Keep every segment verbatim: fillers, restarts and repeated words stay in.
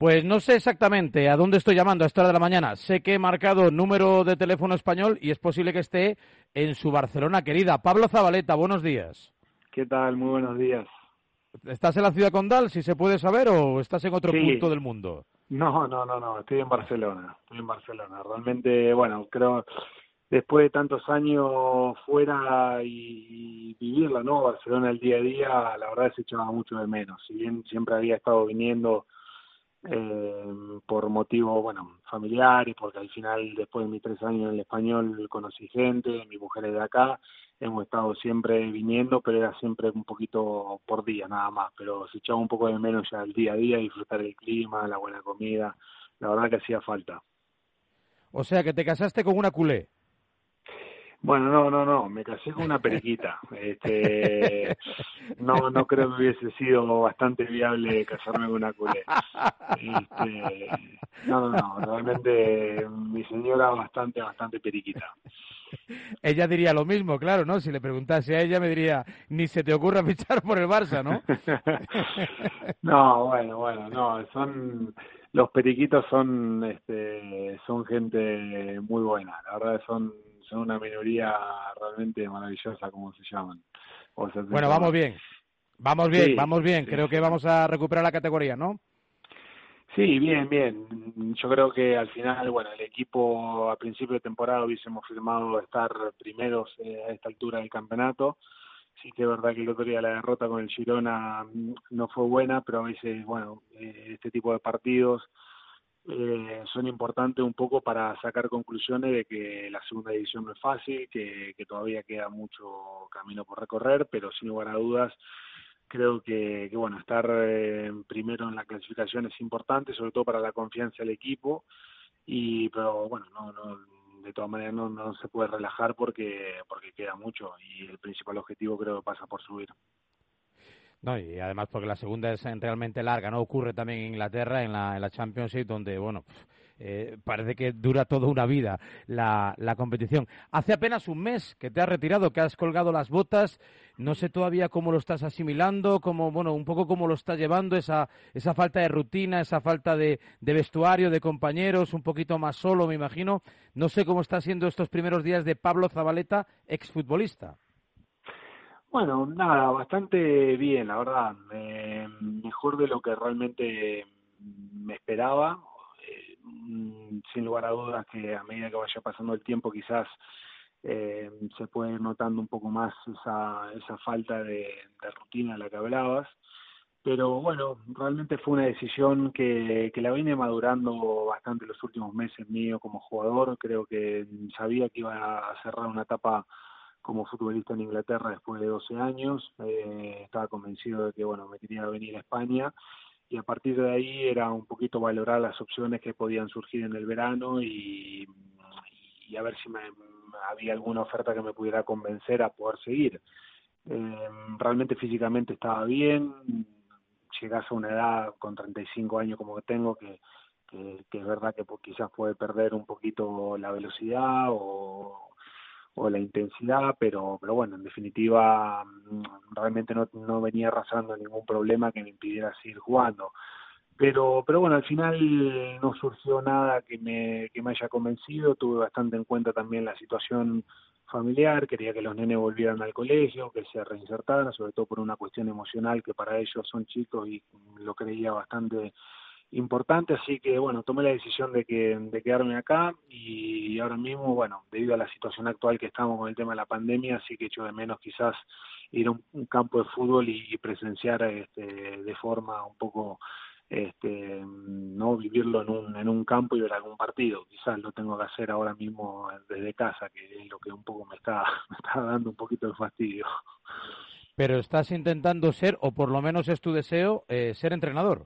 Pues no sé exactamente a dónde estoy llamando a esta hora de la mañana. Sé que he marcado número de teléfono español y es posible que esté en su Barcelona querida. Pablo Zabaleta, buenos días. ¿Qué tal? Muy buenos días. ¿Estás en la ciudad condal, si se puede saber, o estás en otro punto Sí, del mundo? no, no, no, no, estoy en Barcelona, estoy en Barcelona. Realmente, bueno, creo, después de tantos años fuera y, y vivirla, ¿no? Barcelona el día a día, la verdad se echaba mucho de menos. Si bien siempre había estado viniendo eh, por motivos, bueno, familiares, porque al final, después de mis tres años en el español, conocí gente, mi mujer es de acá, hemos estado siempre viniendo, pero era siempre un poquito por día, nada más, pero se echaba un poco de menos ya el día a día, disfrutar el clima, la buena comida, la verdad que hacía falta. O sea, que te casaste con una culé. Bueno, no, no, no, me casé con una periquita. Este, no, no creo que hubiese sido bastante viable casarme con una culé. Este, no, no, no, realmente mi señora bastante, bastante periquita. Ella diría lo mismo, claro, ¿no? Si le preguntase a ella me diría, ni se te ocurra fichar por el Barça, ¿no? No, bueno, bueno, no, son los periquitos son, este, son gente muy buena. La verdad son, son una minoría realmente maravillosa, como se llaman, o se hacen Bueno, vamos llamar. bien, vamos bien, Sí, vamos bien. sí, Creo que sí. vamos a recuperar la categoría, ¿no? Sí, bien, bien. Yo creo que al final, bueno, el equipo a principio de temporada hubiésemos firmado estar primeros eh, a esta altura del campeonato. Sí que es verdad que el otro día la derrota con el Girona mm, no fue buena, pero a veces, bueno, eh, este tipo de partidos eh, son importantes un poco para sacar conclusiones de que la segunda división no es fácil, que, que todavía queda mucho camino por recorrer, pero sin lugar a dudas creo que, que bueno, estar eh, primero en la clasificación es importante, sobre todo para la confianza del equipo, y pero bueno, no, no, de todas maneras no, no se puede relajar porque, porque queda mucho y el principal objetivo creo que pasa por subir. No, y además porque la segunda es realmente larga, ¿no? Ocurre también en Inglaterra, en la, en la Championship, donde, bueno, eh, parece que dura toda una vida la, la competición. Hace apenas un mes que te has retirado, que has colgado las botas, no sé todavía cómo lo estás asimilando, cómo, bueno, un poco cómo lo estás llevando, esa, esa falta de rutina, esa falta de, de vestuario, de compañeros, un poquito más solo, me imagino. No sé cómo está siendo estos primeros días de Pablo Zabaleta, exfutbolista. Bueno, nada, bastante bien, la verdad. Eh, mejor de lo que realmente me esperaba. Eh, mm, sin lugar a dudas que a medida que vaya pasando el tiempo quizás eh, se puede ir notando un poco más esa, esa falta de, de rutina de la que hablabas. Pero bueno, realmente fue una decisión que, que la vine madurando bastante los últimos meses mío como jugador. Creo que sabía que iba a cerrar una etapa como futbolista en Inglaterra después de doce años. Eh, estaba convencido de que bueno, me quería venir a España y a partir de ahí era un poquito valorar las opciones que podían surgir en el verano y, y a ver si me, había alguna oferta que me pudiera convencer a poder seguir. Eh, realmente físicamente estaba bien, llegas a una edad con treinta y cinco años como que tengo que, que, que es verdad que pues, quizás puede perder un poquito la velocidad o o la intensidad, pero pero bueno, en definitiva mm, realmente no, no venía arrastrando ningún problema que me impidiera seguir jugando. Pero pero bueno, al final no surgió nada que me, que me haya convencido, tuve bastante en cuenta también la situación familiar, quería que los nenes volvieran al colegio, que se reinsertaran, sobre todo por una cuestión emocional que para ellos son chicos y lo creía bastante importante, así que bueno, tomé la decisión de que de quedarme acá y ahora mismo, bueno, debido a la situación actual que estamos con el tema de la pandemia, sí que echo de menos quizás ir a un, un campo de fútbol y, y presenciar este, de forma un poco este no vivirlo en un en un campo y ver algún partido, quizás lo tengo que hacer ahora mismo desde casa, que es lo que un poco me está me está dando un poquito de fastidio. Pero estás intentando ser, o por lo menos es tu deseo, eh, ser entrenador.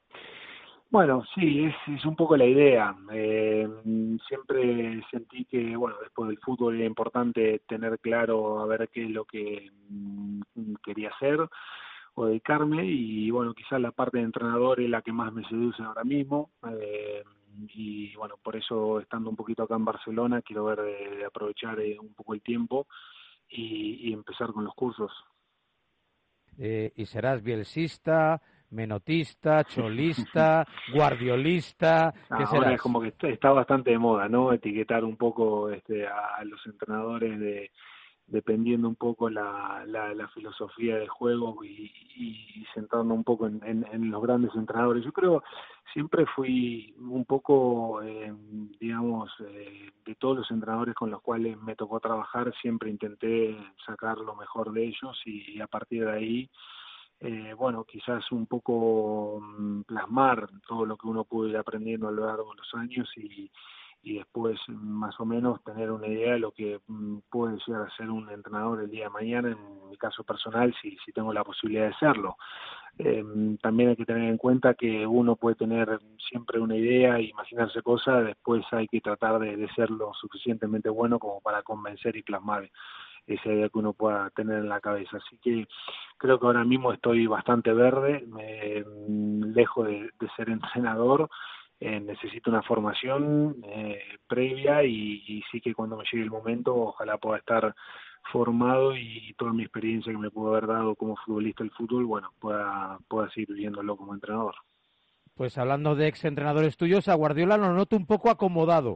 Bueno, sí, es, es un poco la idea. Eh, siempre sentí que, bueno, después del fútbol era importante tener claro a ver qué es lo que mm, quería hacer o dedicarme y, bueno, quizás la parte de entrenador es la que más me seduce ahora mismo. Eh, y, bueno, por eso, estando un poquito acá en Barcelona, quiero ver de, de aprovechar eh, un poco el tiempo y, y empezar con los cursos. Eh, y serás bielcista, menotista, cholista, guardiolista, ¿qué Ahora serás? es como que está, está bastante de moda, ¿no? Etiquetar un poco este, a, a los entrenadores de dependiendo un poco la, la, la filosofía del juego y, y centrando un poco en, en, en los grandes entrenadores. Yo creo siempre fui un poco, eh, digamos, eh, de todos los entrenadores con los cuales me tocó trabajar, siempre intenté sacar lo mejor de ellos y, y a partir de ahí eh, bueno, quizás un poco mm, plasmar todo lo que uno pudo ir aprendiendo a lo largo de los años y, y después más o menos tener una idea de lo que mm, puede llegar a ser un entrenador el día de mañana, en mi caso personal, si, si tengo la posibilidad de serlo. Eh, también hay que tener en cuenta que uno puede tener siempre una idea e imaginarse cosas, después hay que tratar de, de ser lo suficientemente bueno como para convencer y plasmar esa idea que uno pueda tener en la cabeza. Así que creo que ahora mismo estoy bastante verde, eh, lejos de, de ser entrenador, eh, necesito una formación eh, previa y, y sí que cuando me llegue el momento ojalá pueda estar formado y toda mi experiencia que me pudo haber dado como futbolista del fútbol, bueno, pueda, pueda seguir viviéndolo como entrenador. Pues hablando de ex entrenadores tuyos, a Guardiola lo noto un poco acomodado.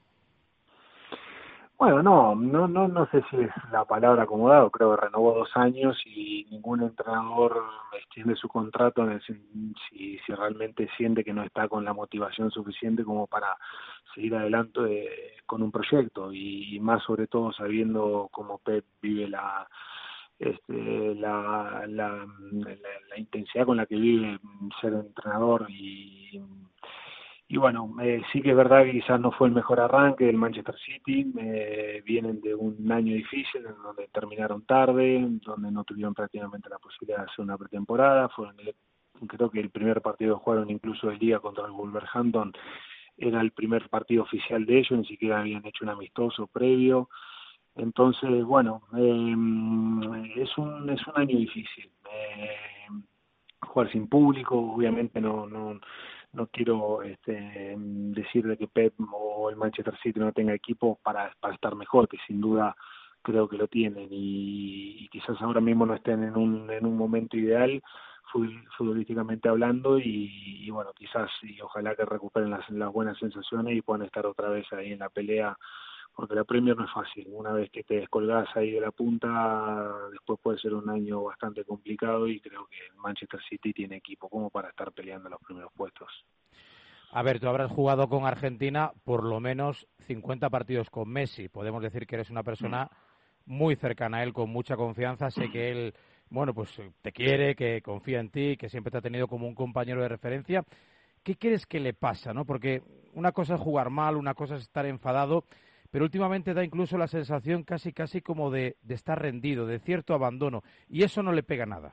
Bueno, no, no, no, no sé si es la palabra acomodado, creo que renovó dos años y ningún entrenador extiende su contrato en el, si, si realmente siente que no está con la motivación suficiente como para seguir adelante eh, con un proyecto y, y más sobre todo sabiendo cómo Pep vive la este, la, la, la, la intensidad con la que vive ser entrenador y y bueno, eh, sí que es verdad que quizás no fue el mejor arranque del Manchester City, eh, vienen de un año difícil en donde terminaron tarde, donde no tuvieron prácticamente la posibilidad de hacer una pretemporada, fueron el, creo que el primer partido que jugaron incluso el día contra el Wolverhampton era el primer partido oficial de ellos, ni siquiera habían hecho un amistoso previo, entonces bueno, eh, es un es un año difícil. Eh, jugar sin público, obviamente no no no quiero este, decir de que Pep o el Manchester City no tenga equipo para, para estar mejor, que sin duda creo que lo tienen y, y quizás ahora mismo no estén en un, en un momento ideal futbolísticamente hablando y, y bueno, quizás y ojalá que recuperen las, las buenas sensaciones y puedan estar otra vez ahí en la pelea porque la Premier no es fácil. Una vez que te descolgás ahí de la punta, después puede ser un año bastante complicado y creo que el Manchester City tiene equipo como para estar peleando los primeros puestos. A ver, tú habrás jugado con Argentina por lo menos cincuenta partidos con Messi. Podemos decir que eres una persona muy cercana a él, con mucha confianza. Sé que él, bueno, pues te quiere, que confía en ti, que siempre te ha tenido como un compañero de referencia. ¿Qué crees que le pasa, no? Porque una cosa es jugar mal, una cosa es estar enfadado, pero últimamente da incluso la sensación casi casi como de, de estar rendido, de cierto abandono, y eso no le pega nada.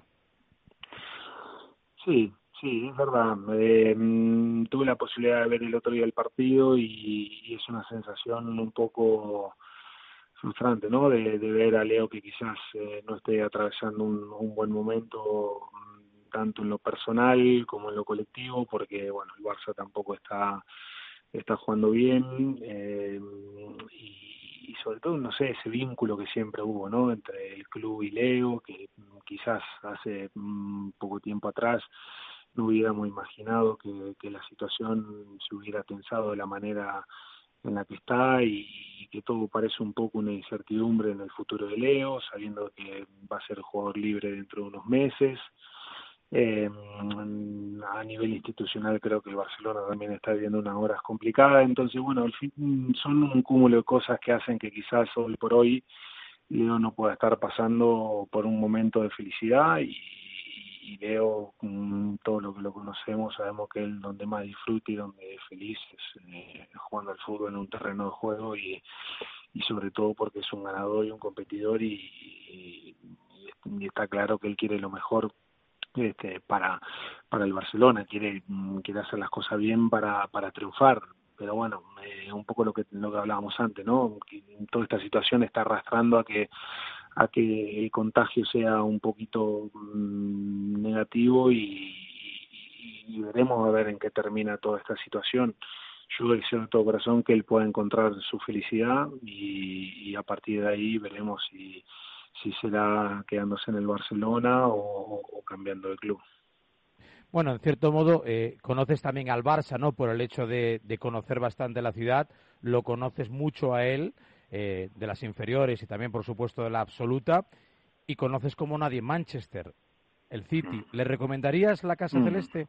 Sí, sí, es verdad. Eh, mm, tuve la posibilidad de ver el otro día el partido y, y es una sensación un poco frustrante, ¿no? De, de ver a Leo que quizás eh, no esté atravesando un, un buen momento mm, tanto en lo personal como en lo colectivo, porque bueno, el Barça tampoco está está jugando bien eh, y, y sobre todo, no sé, ese vínculo que siempre hubo, ¿no? Entre el club y Leo, que quizás hace mm, poco tiempo atrás no hubiéramos imaginado que, que la situación se hubiera tensado de la manera en la que está y, y que todo parece un poco una incertidumbre en el futuro de Leo, sabiendo que va a ser jugador libre dentro de unos meses. Eh, a nivel institucional creo que el Barcelona también está viviendo unas horas complicadas, entonces bueno, al fin son un cúmulo de cosas que hacen que quizás hoy por hoy Leo no pueda estar pasando por un momento de felicidad y, y Leo, mm, todo lo que lo conocemos, sabemos que él donde más disfruta y donde es feliz es eh, jugando al fútbol en un terreno de juego y, y sobre todo porque es un ganador y un competidor y, y, y está claro que él quiere lo mejor este, para para el Barcelona, quiere quiere hacer las cosas bien para para triunfar, pero bueno, eh, un poco lo que lo que hablábamos antes, ¿no? Que toda esta situación está arrastrando a que a que el contagio sea un poquito mmm, negativo y, y, y veremos a ver en qué termina toda esta situación. Yo deseo de todo corazón que él pueda encontrar su felicidad y, y a partir de ahí veremos si si será quedándose en el Barcelona o, o cambiando de club. Bueno, en cierto modo, eh, conoces también al Barça, ¿no? Por el hecho de, de conocer bastante la ciudad, lo conoces mucho a él, eh, de las inferiores y también, por supuesto, de la absoluta, y conoces como nadie Manchester, el City. ¿Le recomendarías la Casa Mm. Celeste?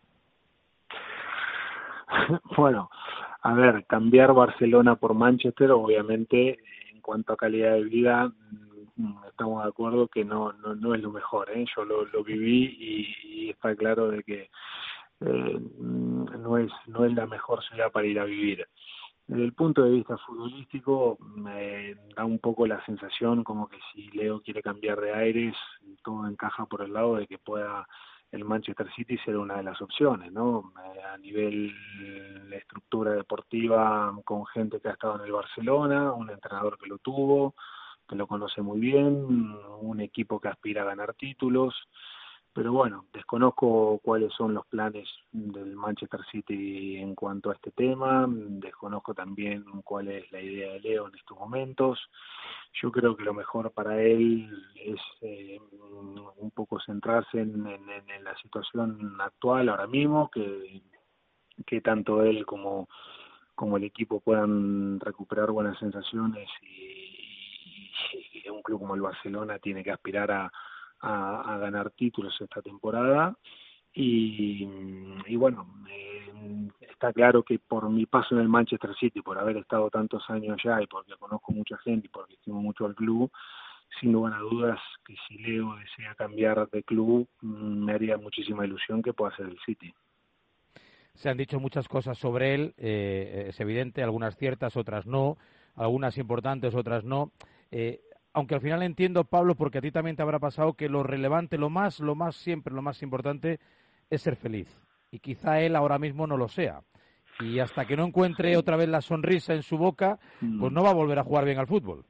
Bueno, a ver, cambiar Barcelona por Manchester, obviamente, en cuanto a calidad de vida, mm, estamos de acuerdo que no no, no es lo mejor, ¿eh? Yo lo, lo viví y, y está claro de que eh, no es no es la mejor ciudad para ir a vivir. Desde el punto de vista futbolístico, me da un poco la sensación como que si Leo quiere cambiar de aires, todo encaja por el lado de que pueda el Manchester City ser una de las opciones, ¿no? Eh, a nivel de estructura deportiva, con gente que ha estado en el Barcelona, un entrenador que lo tuvo, que lo conoce muy bien, un equipo que aspira a ganar títulos. Pero bueno, desconozco cuáles son los planes del Manchester City en cuanto a este tema, desconozco también cuál es la idea de Leo en estos momentos. Yo creo que lo mejor para él es eh, un poco centrarse en, en, en la situación actual ahora mismo, que, que tanto él como, como el equipo puedan recuperar buenas sensaciones y, y un club como el Barcelona tiene que aspirar a A, a ganar títulos esta temporada y, y bueno, eh, está claro que por mi paso en el Manchester City, por haber estado tantos años allá y porque conozco mucha gente y porque estimo mucho al club, sin lugar a dudas que si Leo desea cambiar de club, me haría muchísima ilusión que pueda ser el City. Se han dicho muchas cosas sobre él, eh, es evidente, algunas ciertas, otras no, algunas importantes, otras no. Eh, aunque al final entiendo, Pablo, porque a ti también te habrá pasado que lo relevante, lo más, lo más siempre, lo más importante es ser feliz. Y quizá él ahora mismo no lo sea. Y hasta que no encuentre Sí. otra vez la sonrisa en su boca, pues Mm. no va a volver a jugar bien al fútbol.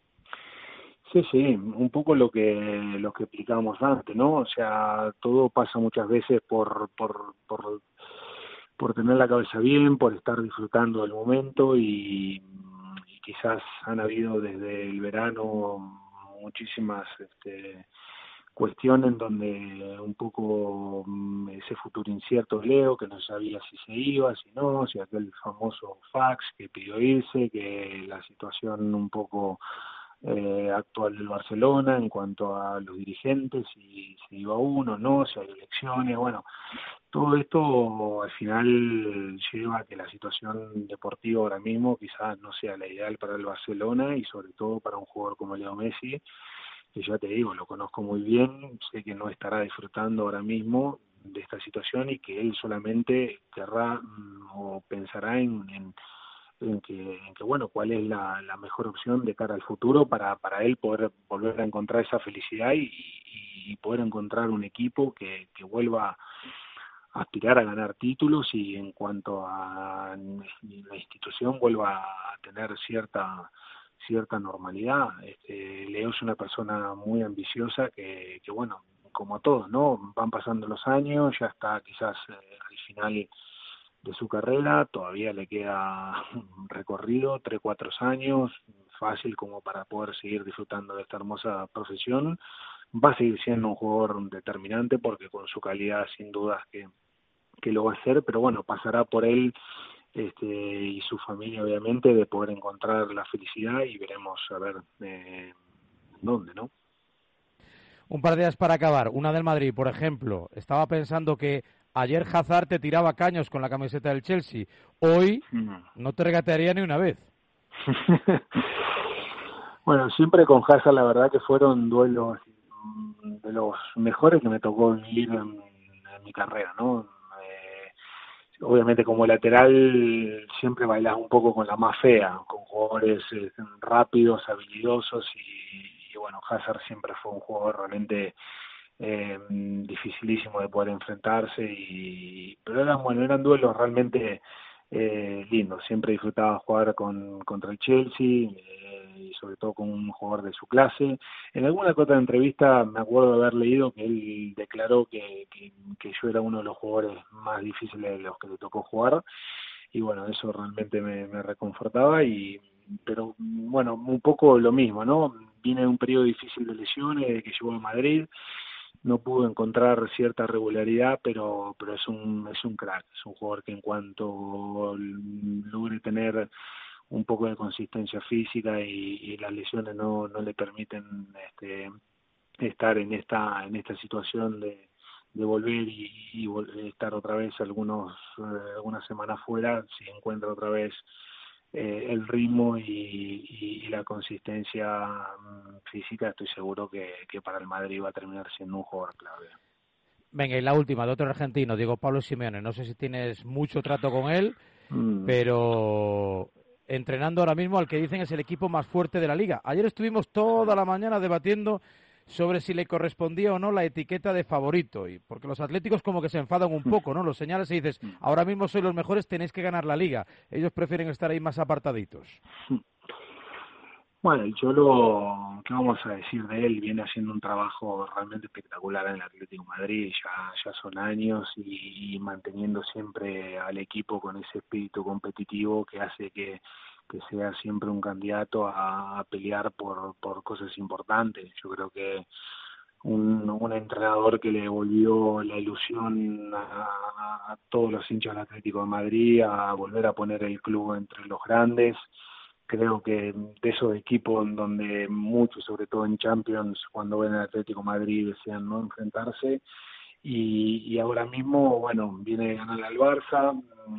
Sí, sí, un poco lo que lo que explicábamos antes, ¿no? O sea, todo pasa muchas veces por por por por tener la cabeza bien, por estar disfrutando del momento y, y quizás han habido desde el verano muchísimas este, cuestiones en donde un poco mm, ese futuro incierto de Leo, que no sabía si se iba, si no, si aquel famoso fax que pidió irse, que la situación un poco eh, actual del Barcelona en cuanto a los dirigentes, si se iba uno, no, si hay elecciones, bueno, todo esto al final lleva a que la situación deportiva ahora mismo quizás no sea la ideal para el Barcelona y sobre todo para un jugador como Leo Messi, que ya te digo, lo conozco muy bien, sé que no estará disfrutando ahora mismo de esta situación y que él solamente querrá mm, o pensará en, en, en, que, en que, bueno, cuál es la, la mejor opción de cara al futuro para, para él poder volver a encontrar esa felicidad y, y poder encontrar un equipo que, que vuelva aspirar a ganar títulos y en cuanto a la institución vuelva a tener cierta cierta normalidad. Este, Leo es una persona muy ambiciosa que, que bueno, como todos, ¿no? Van pasando los años, ya está quizás eh, al final de su carrera, todavía le queda un recorrido, tres, cuatro años, fácil como para poder seguir disfrutando de esta hermosa profesión. Va a seguir siendo un jugador determinante porque con su calidad sin dudas que que lo va a hacer, pero bueno, pasará por él este, y su familia obviamente de poder encontrar la felicidad y veremos a ver eh, dónde, ¿no? Un par de días para acabar. Una del Madrid, por ejemplo. Estaba pensando que ayer Hazard te tiraba caños con la camiseta del Chelsea. Hoy Mm. no te regatearía ni una vez. Bueno, siempre con Hazard la verdad que fueron duelos de los mejores que me tocó vivir en, en mi carrera, ¿no? Eh, obviamente como lateral siempre bailás un poco con la más fea, con jugadores eh, rápidos, habilidosos y, y bueno, Hazard siempre fue un jugador realmente eh, dificilísimo de poder enfrentarse y pero eran bueno eran duelos realmente eh, lindos. Siempre disfrutaba jugar con contra el Chelsea eh, y sobre todo con un jugador de su clase. En alguna que otra entrevista me acuerdo de haber leído que él declaró que, que, que yo era uno de los jugadores más difíciles de los que le tocó jugar y bueno, eso realmente me, me reconfortaba y pero bueno, un poco lo mismo, ¿no? Viene de un periodo difícil de lesiones, de que llegó a Madrid, no pudo encontrar cierta regularidad, pero pero es un es un crack, es un jugador que en cuanto logre tener un poco de consistencia física y, y las lesiones no no le permiten este estar en esta en esta situación de de volver y, y vol- estar otra vez algunos eh, algunas semanas fuera, si encuentra otra vez eh, el ritmo y, y, y la consistencia mm, física, estoy seguro que, que para el Madrid va a terminar siendo un jugador clave. Venga, y la última, de otro argentino, Diego Pablo Simeone. No sé si tienes mucho trato con él, Mm. pero entrenando ahora mismo al que dicen es el equipo más fuerte de la liga. Ayer estuvimos toda la mañana debatiendo sobre si le correspondía o no la etiqueta de favorito, y porque los atléticos como que se enfadan un poco, ¿no? Los señales y dices, ahora mismo sois los mejores, tenéis que ganar la liga. Ellos prefieren estar ahí más apartaditos. Bueno, el Cholo, ¿qué vamos a decir de él? Viene haciendo un trabajo realmente espectacular en el Atlético de Madrid, ya, ya son años y, y manteniendo siempre al equipo con ese espíritu competitivo que hace que, que sea siempre un candidato a, a pelear por, por cosas importantes. Yo creo que un, un entrenador que le volvió la ilusión a, a todos los hinchas del Atlético de Madrid, a volver a poner el club entre los grandes. Creo que de esos equipos en donde muchos, sobre todo en Champions, cuando ven al Atlético de Madrid desean no enfrentarse, y, y ahora mismo, bueno, viene a ganar al Barça,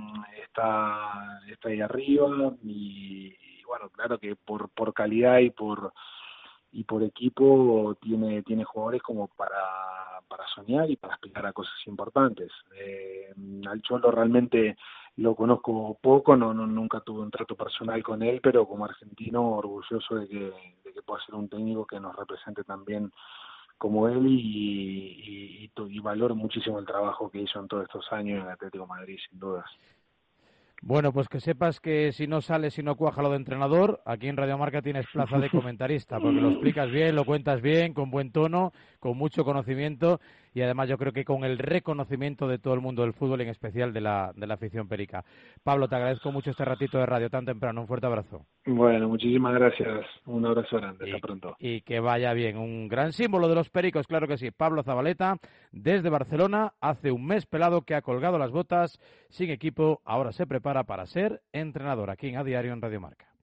está, está ahí arriba, y, y bueno, claro que por, por calidad y por y por equipo tiene tiene jugadores como para, para soñar y para aspirar a cosas importantes. Eh, al Cholo realmente lo conozco poco, no, no nunca tuve un trato personal con él, pero como argentino orgulloso de que, de que pueda ser un técnico que nos represente también como él y, y, y, y valoro muchísimo el trabajo que hizo en todos estos años en el Atlético de Madrid, sin dudas. Bueno, pues que sepas que si no sales, si no cuaja lo de entrenador, aquí en Radio Marca tienes plaza de comentarista, porque lo explicas bien, lo cuentas bien, con buen tono, con mucho conocimiento y además yo creo que con el reconocimiento de todo el mundo del fútbol, en especial de la, de la afición perica. Pablo, te agradezco mucho este ratito de radio tan temprano, un fuerte abrazo. Bueno, muchísimas gracias, un abrazo grande, hasta Y, pronto. y que vaya bien, un gran símbolo de los pericos, claro que sí. Pablo Zabaleta, desde Barcelona, hace un mes pelado que ha colgado las botas, sin equipo, ahora se prepara para ser entrenador aquí en A Diario en Radio Marca.